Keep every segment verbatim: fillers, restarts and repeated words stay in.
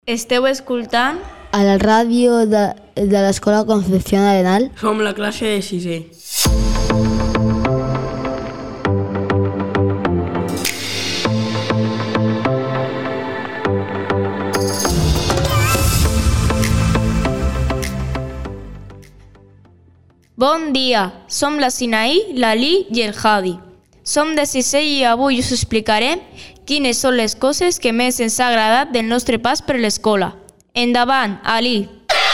Esteu escoltant a la ràdio de, de l'Escola Concepción Arenal. Som la classe de sisè. Bon dia, som la Sinaí, l'Ali i el Hadi. Som de sisè i avui us explicarem quines són les coses que més ens ha agradat del nostre pas per l'escola. Endavant, Ali.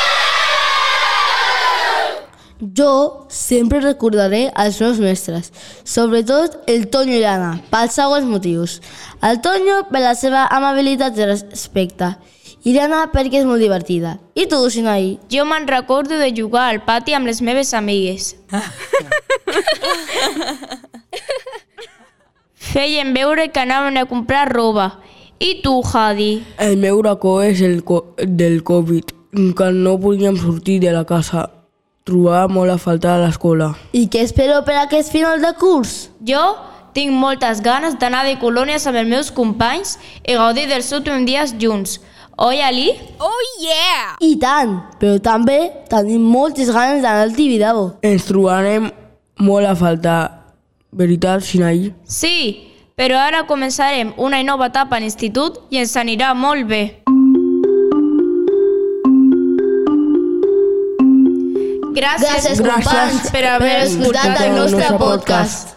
Jo sempre recordaré els meus mestres, sobretot el Tonyo i l'Anna, pels següents motius. El Tonyo per la seva amabilitat i respecte, i l'Anna perquè és molt divertida. I tu, Sinaí? Jo me'n recordo de jugar al pati amb les meves amigues. Feien veure que anaven a comprar roba. I tu, Hadi? El meu racó és el co del Covid, que no podíem sortir de la casa. Trobava molt a faltar a l'escola. I què espero per aquest final de curs? Jo tinc moltes ganes d'anar de colònies amb els meus companys i gaudir dels últims dies junts. Oi, Ali? Oh, yeah! I tant, però també tenim moltes ganes d'anar al Tibidabo. Ens trobarem molt a faltar. Veritat, Sinaí? Sí, però ara començarem una nova etapa a l'institut i ens anirà molt bé. Gràcies, Gràcies, companys, per haver escoltat el nostre podcast.